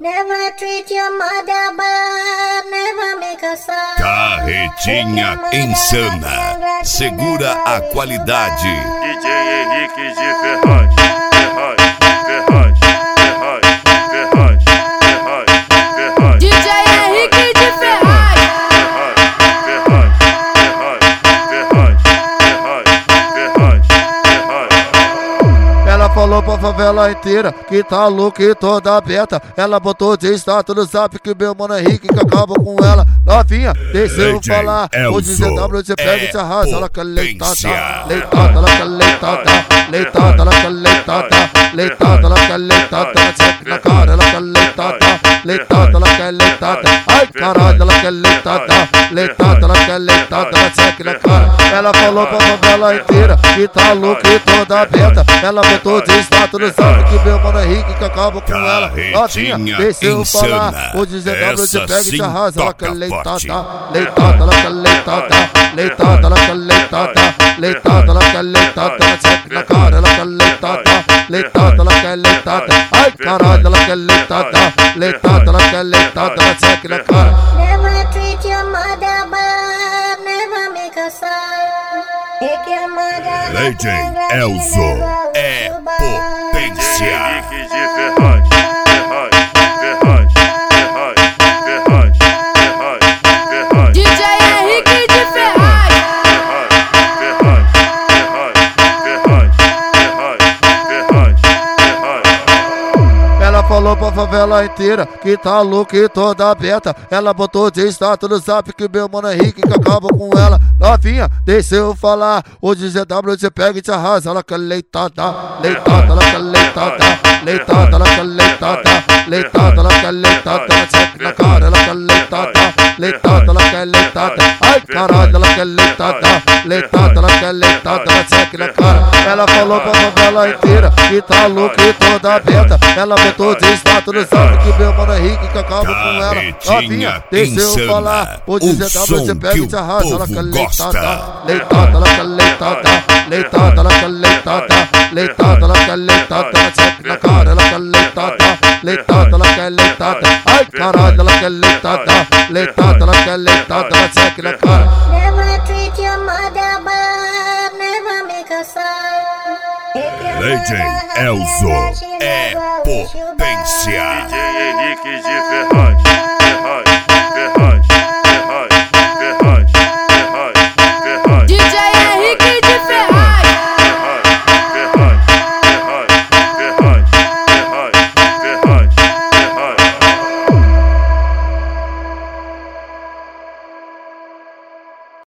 Never treat your mother bad, never make her sad. Carretinha insana, segura a qualidade. DJ Henrique de Ferraz, Ferraz, Ferraz, Ferraz, Ferraz, Ferraz, Ferraz. DJ Henrique de Ferraz. Ferraz, Ferraz, Ferraz, Ferraz, Ferraz, Ferraz. Ela falou pra favela inteira que tá louca e toda aberta. Ela botou de status no zap que meu mano Henrique que acaba com ela. Novinha, deixa eu falar. O GZW você pega e te arrasa. Ela quer leitada, leitada, ela quer leitada, leitada, ela quer leitada, leitada, ela quer leitada. Check na cara, ela quer leitada, leitada, ela quer leitada. Ai caralho, ela quer leitada, leitada, ela quer leitada. Check na cara. Ela falou pra favela inteira que tá louca e toda aberta. Ela botou de status no zap que meu mano Henrique que acaba com ela. Novinha, deixa eu falar. O GZW você pega e te arrasa. Ela quer leitada, leitada, ela quer leitada, leitada, ela quer leitada, leitada, ela quer leitada. Check na cara, ela quer leitada, leitada, ela quer leitada. Ai caralho, ela quer leitada, leitada, ela quer leitada. Check na cara. Never treat your mother bad, never make her sad. Take your mother Legend Elzo é potência. Henrique de Ferraz, Ferraz, Ferraz, Ferraz, Ferraz, Ferraz, Ferraz. DJ Henrique de Ferraz. Ferraz, Ferraz, Ferraz, Ferraz, Ferraz, Ferraz. Ela falou pra favela inteira que tá louca e toda aberta. Ela botou de status no zap que meu mano Henrique que acaba com ela. Novinha, deixa eu falar. O GZW você pega e te arrasa. Ela quer leitada, leitada, ela quer leitada, leitada, ela quer leitada, leitada, ela quer leitada. Check na cara, ela quer leitada, leitada, ela quer leitada. Ai caralho, ela quer leitada, leitada, ela quer leitada. Check na cara. Ela falou pra favela inteira que tá louca e toda aberta. Ela botou de status no zap que meu mano Henrique que acaba com ela. Novinha, deixa eu falar. O GZW você pega e te arrasa. Ela quer leitada, leitada, ela quer leitada, leitada, ela quer leitada, leitada, ela quer leitada. Check na cara, ela quer leitada, leitada, ela quer leitada. Ai caralho, ela quer leitada, leitada, ela quer leitada. Check na cara. Never treat your mother bad, never make her sad. Legend Elzo é potência. DJ Henrique de Ferraz.